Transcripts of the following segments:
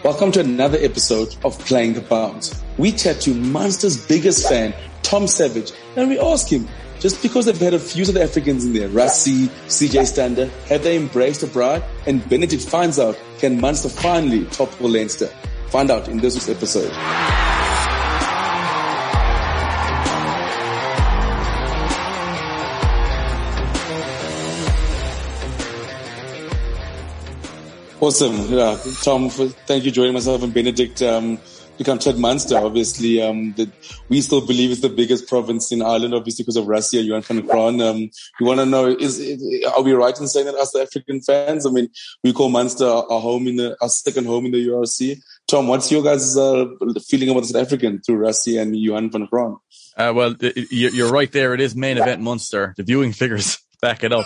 Welcome to another episode of Playing the Bounce. We chat to Munster's biggest fan, Tom Savage, and we ask him, just because they've had a few South Africans in there, Rassie, CJ Stander, have they embraced the bride? And Benedict finds out, can Munster finally topple Leinster? Find out in this week's episode. Awesome. Yeah. Tom, thank you for joining myself and Benedict. We come chat Munster, obviously, that we still believe is the biggest province in Ireland, obviously, because of Rassie, Johan van der Kraan. We want to know, are we right in saying that as the African fans? I mean, we call Munster our second home in the URC. Tom, what's your guys' feeling about the South African through Rassie and Johan van der Kraan? Well, you're right there. It is main event Munster. The viewing figures back it up.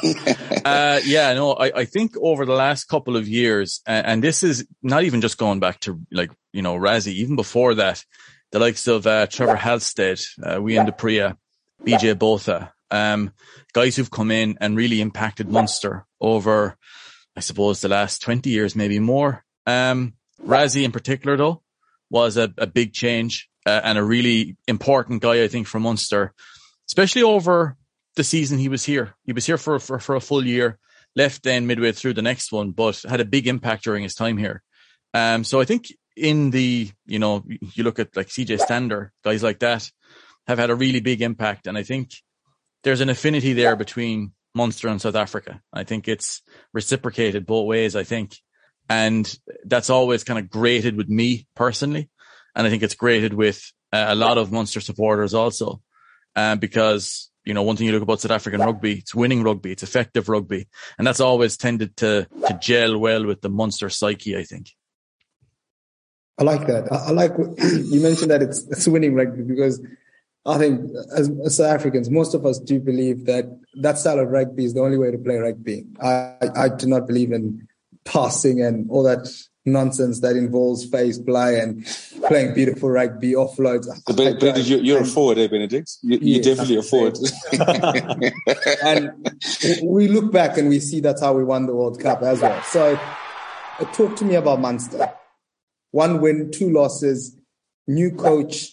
I think over the last couple of years, and this is not even just going back to Rassie, even before that, the likes of Trevor Halstead, Wian du Preez, BJ Botha, guys who've come in and really impacted Munster over, I suppose, the last 20 years, maybe more. Rassie in particular, though, was a big change and a really important guy, I think, for Munster, especially over the season he was here. He was here for a full year, left then midway through the next one, but had a big impact during his time here. So I think in the, you look at like CJ Stander, guys like that have had a really big impact. And I think there's an affinity there between Munster and South Africa. I think it's reciprocated both ways, I think. And that's always kind of grated with me personally. And I think it's grated with a lot of Munster supporters also, because one thing you look about South African rugby, it's winning rugby, it's effective rugby. And that's always tended to gel well with the Munster psyche, I think. I like that. I like you mentioned that it's winning rugby, because I think as South Africans, most of us do believe that style of rugby is the only way to play rugby. I do not believe in passing and all that nonsense that involves phase play and playing beautiful rugby, offloads. Benedict, you're a forward, eh, Benedict? You're definitely a forward. And we look back and we see that's how we won the World Cup as well. So talk to me about Munster. 1 win, 2 losses, new coach,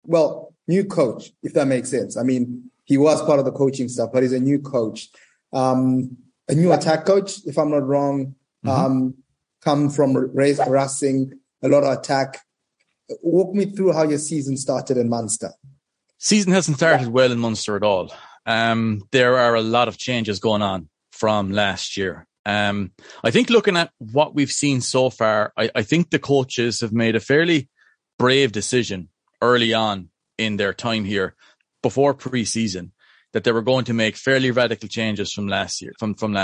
if that makes sense. I mean, he was part of the coaching staff, but he's a new coach. A new attack coach, if I'm not wrong. Come from Racing, a lot of attack. Walk me through how your season started in Munster. Season hasn't started well in Munster at all. There are a lot of changes going on from last year. I think looking at what we've seen so far, I think the coaches have made a fairly brave decision early on in their time here, before pre-season, that they were going to make fairly radical changes from last year.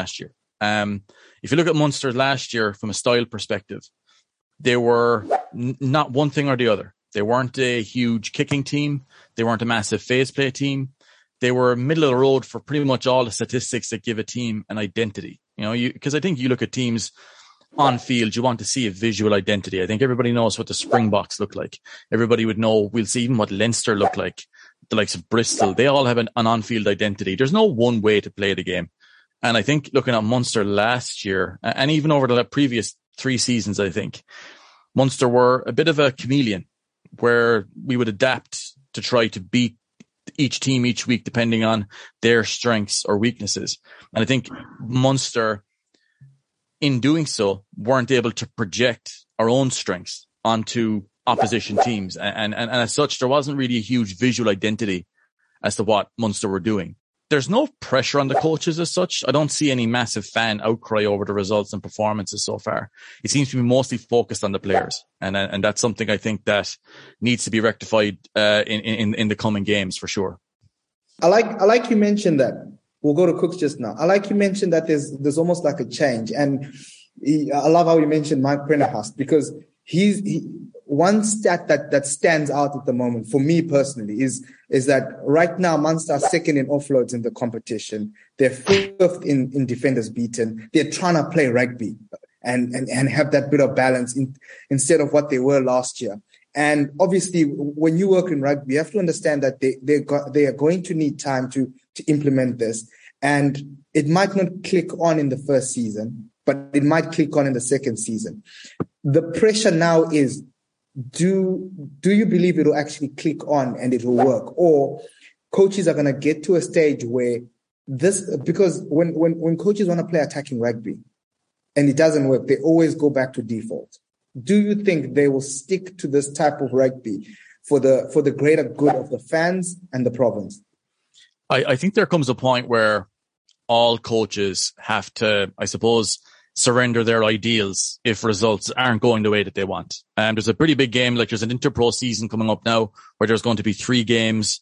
If you look at Munster last year from a style perspective, they were not one thing or the other. They weren't a huge kicking team. They weren't a massive phase play team. They were middle of the road for pretty much all the statistics that give a team an identity. Because I think you look at teams on field, you want to see a visual identity. I think everybody knows what the Springboks look like. Everybody would know, we'll see even what Leinster look like, the likes of Bristol. They all have an on-field identity. There's no one way to play the game. And I think looking at Munster last year, and even over the previous 3 seasons, I think Munster were a bit of a chameleon, where we would adapt to try to beat each team each week, depending on their strengths or weaknesses. And I think Munster, in doing so, weren't able to project our own strengths onto opposition teams. And as such, there wasn't really a huge visual identity as to what Munster were doing. There's no pressure on the coaches as such. I don't see any massive fan outcry over the results and performances so far. It seems to be mostly focused on the players. And that's something I think that needs to be rectified in the coming games for sure. I like you mentioned that. We'll go to Cooks just now. I like you mentioned that there's almost like a change. And I love how you mentioned Mike Prendergast, because one stat that stands out at the moment for me personally is that right now Munster are second in offloads in the competition. They're 5th in defenders beaten. They're trying to play rugby and have that bit of balance instead of what they were last year. And obviously, when you work in rugby, you have to understand that they are going to need time to implement this. And it might not click on in the first season, but it might click on in the second season. the pressure now is, do you believe it will actually click on and it will work? Or coaches are going to get to a stage where because when coaches want to play attacking rugby and it doesn't work, they always go back to default. Do you think they will stick to this type of rugby for the greater good of the fans and the province? I think there comes a point where all coaches have to, I suppose, surrender their ideals if results aren't going the way that they want. There's a pretty big game, like there's an Interpro season coming up now where there's going to be 3 games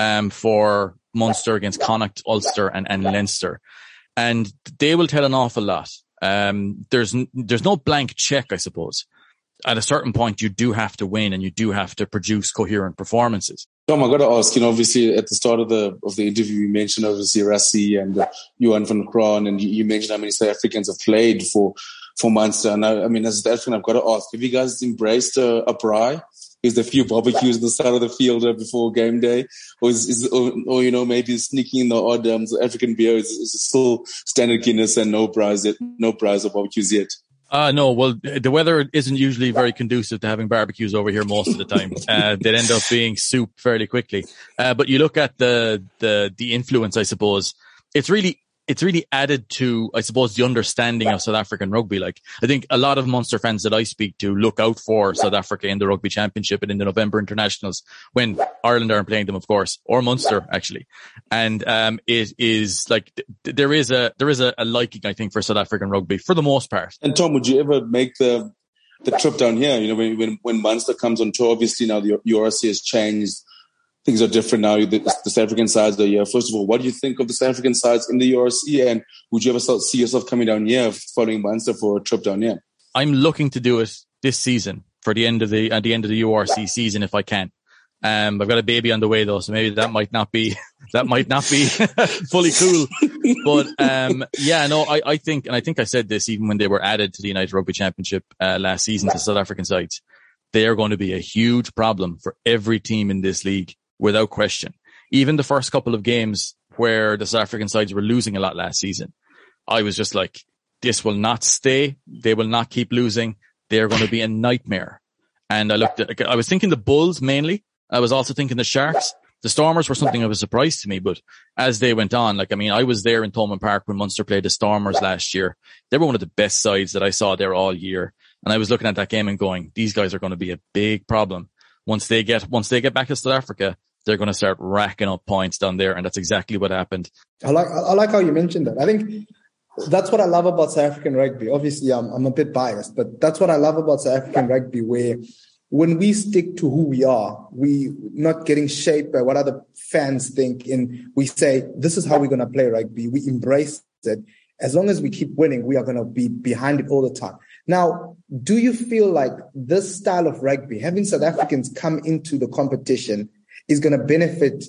for Munster against Connacht, Ulster and Leinster. And they will tell an awful lot. There's no blank check, I suppose. At a certain point, you do have to win and you do have to produce coherent performances. Tom, I got to ask, obviously at the start of the interview, you mentioned obviously Rassie and Johan van Kraan, and you mentioned how many South Africans have played for Munster. And I mean, as a South African, I've got to ask, have you guys embraced a braai? Is there a few barbecues on the side of the field before game day? Or maybe sneaking in the odd African beer? Is it still standard Guinness and no braais or barbecues yet? No, well, the weather isn't usually very conducive to having barbecues over here most of the time. They'd end up being soup fairly quickly. But you look at the influence, I suppose, it's really added to, I suppose, the understanding of South African rugby. Like, I think a lot of Munster fans that I speak to look out for South Africa in the Rugby Championship and in the November internationals when Ireland aren't playing them, of course, or Munster actually. And it is like there is a liking, I think, for South African rugby for the most part. And Tom, would you ever make the trip down here? When Munster comes on tour, obviously now the URC has changed. Things are different now. The South African sides are here. First of all, what do you think of the South African sides in the URC? And would you ever see yourself coming down here following Munster for a trip down here? I'm looking to do it this season for the end of the URC season if I can. I've got a baby on the way though, so maybe that might not be fully cool. But I think I said this even when they were added to the United Rugby Championship last season to South African sides. They are going to be a huge problem for every team in this league. Without question. Even the first couple of games where the South African sides were losing a lot last season, I was just like, this will not stay. They will not keep losing. They're going to be a nightmare. And I was thinking the Bulls mainly. I was also thinking the Sharks. The Stormers were something of a surprise to me, but as they went on, I was there in Thomond Park when Munster played the Stormers last year. They were one of the best sides that I saw there all year. And I was looking at that game and going, these guys are going to be a big problem. Once they get back to South Africa, they're going to start racking up points down there. And that's exactly what happened. I like how you mentioned that. I think that's what I love about South African rugby. Obviously, I'm a bit biased, but that's what I love about South African rugby, where when we stick to who we are, we not getting shaped by what other fans think. And we say, this is how we're going to play rugby. We embrace it. As long as we keep winning, we are going to be behind it all the time. Now, do you feel like this style of rugby, having South Africans come into the competition, is going to benefit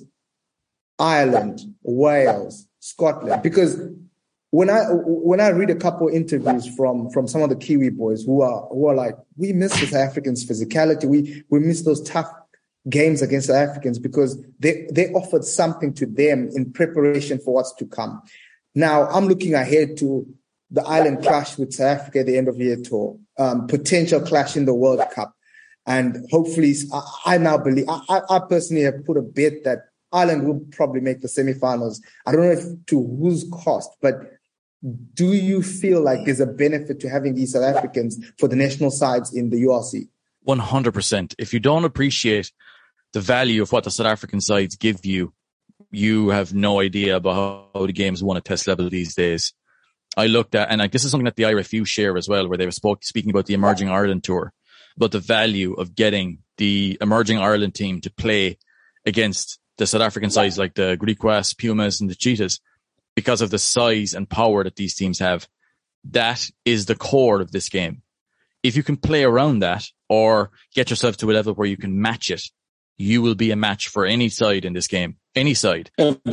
Ireland, Wales, Scotland? Because when I read a couple of interviews from some of the Kiwi boys who are like, we miss the South Africans' physicality, we miss those tough games against South Africans because they offered something to them in preparation for what's to come. Now I'm looking ahead to the Ireland clash with South Africa at the end of year tour, potential clash in the World Cup. And hopefully, I now believe, I personally have put a bet that Ireland will probably make the semifinals. I don't know if to whose cost, but do you feel like there's a benefit to having these South Africans for the national sides in the URC? 100%. If you don't appreciate the value of what the South African sides give you, you have no idea about how the game's won at test level these days. I looked at, and this is something that the IRFU share as well, where they were speaking about the Emerging Ireland Tour, about the value of getting the Emerging Ireland team to play against the South African sides like the Griquas, Pumas and the Cheetahs because of the size and power that these teams have. That is the core of this game. If you can play around that or get yourself to a level where you can match it, you will be a match for any side in this game. Any side.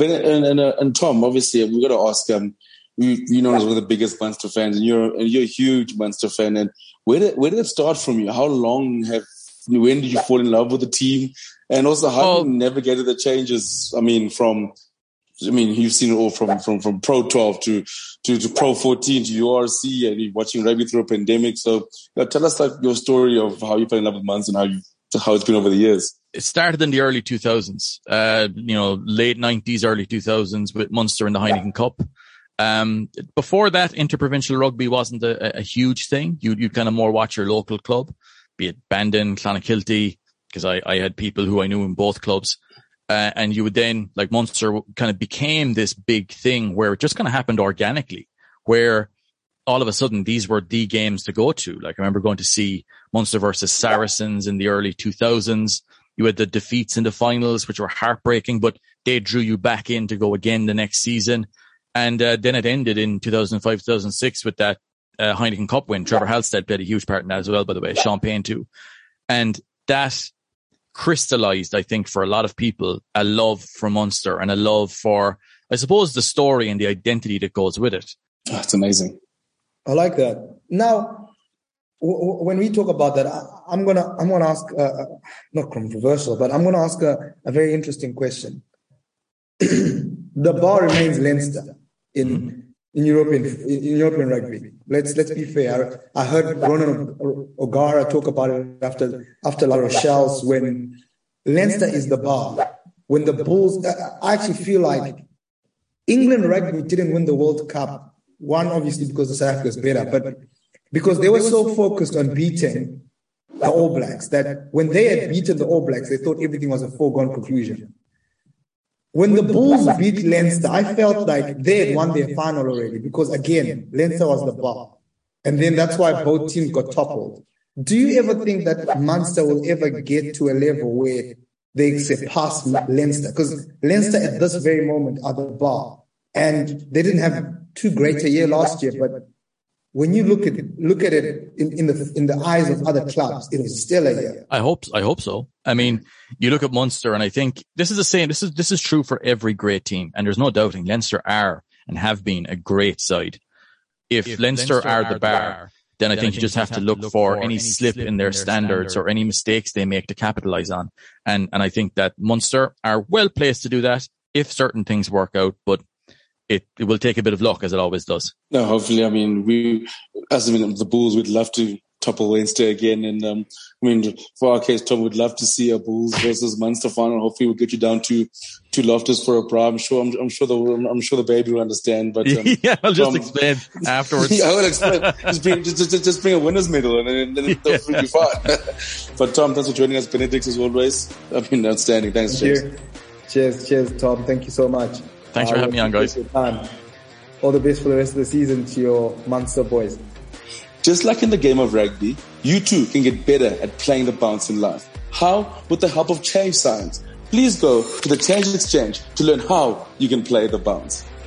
And Tom, obviously, we've got to ask you know as one of the biggest Munster fans, and you're a huge Munster fan. And where did it start from you? When did you fall in love with the team? And also, how did you navigate the changes? I mean, from I mean, you've seen it all from Pro 12 to Pro 14 to URC, and you're watching rugby through a pandemic. So tell us like your story of how you fell in love with Munster and how it's been over the years. It started in the early 2000s, late 90s, early 2000s with Munster in the Heineken Cup. Before that, interprovincial rugby wasn't a huge thing. You'd kind of more watch your local club, be it Bandon, Clonakilty, because I had people who I knew in both clubs. And you would then, like Munster kind of became this big thing where it just kind of happened organically, where all of a sudden these were the games to go to. Like I remember going to see Munster versus Saracens in the early 2000s. You had the defeats in the finals, which were heartbreaking, but they drew you back in to go again the next season. And then it ended in 2005, 2006 with that Heineken Cup win. Trevor Halstead played a huge part in that as well, by the way, Sean Payne too. And that crystallized, I think, for a lot of people, a love for Munster and a love for, I suppose, the story and the identity that goes with it. Oh, that's amazing. I like that. Now, when we talk about that, I'm gonna ask not controversial, but I'm gonna ask a very interesting question. The bar remains Leinster in European rugby. Let's be fair. I heard Ronan O'Gara talk about it after La Rochelle's, when Leinster is the bar. When the Bulls, I actually feel like England rugby didn't win the World Cup. One, obviously because the South Africa is better, but because they were so focused on beating the All Blacks that when they had beaten the All Blacks, they thought everything was a foregone conclusion. When the Bulls beat Leinster, I felt like they had won their final already because, again, Leinster was the bar. And then that's why both teams got toppled. Do you ever think that Munster will ever get to a level where they surpass Leinster? Because Leinster at this very moment are the bar. And they didn't have too great a year last year, but when you look at it in the eyes of other clubs, it was still a year. I hope so. I mean, you look at Munster, and I think this is the same. This is true for every great team, and there's no doubting Leinster are and have been a great side. If Leinster are the bar, then I think you just have to look for any slip in their standards or any mistakes they make to capitalize on. And I think that Munster are well placed to do that if certain things work out, but it will take a bit of luck, as it always does. No, hopefully, I mean, the Bulls would love to topple Leinster again. And, for our case, Tom would love to see a Bulls versus Munster final. Hopefully we'll get you down to Loftus for a bra. I'm sure the baby will understand, but, yeah, I'll just explain afterwards. Yeah, I will explain. Just bring a winner's medal and then they'll be fine. But Tom, thanks for joining us. Benedict, as always. Outstanding. Thanks, James. Cheers, Tom. Thank you so much. Thanks for having me on, guys. All the best for the rest of the season to your Munster boys. Just like in the game of rugby, you too can get better at playing the bounce in life. How? With the help of Change Science. Please go to the Change Exchange to learn how you can play the bounce.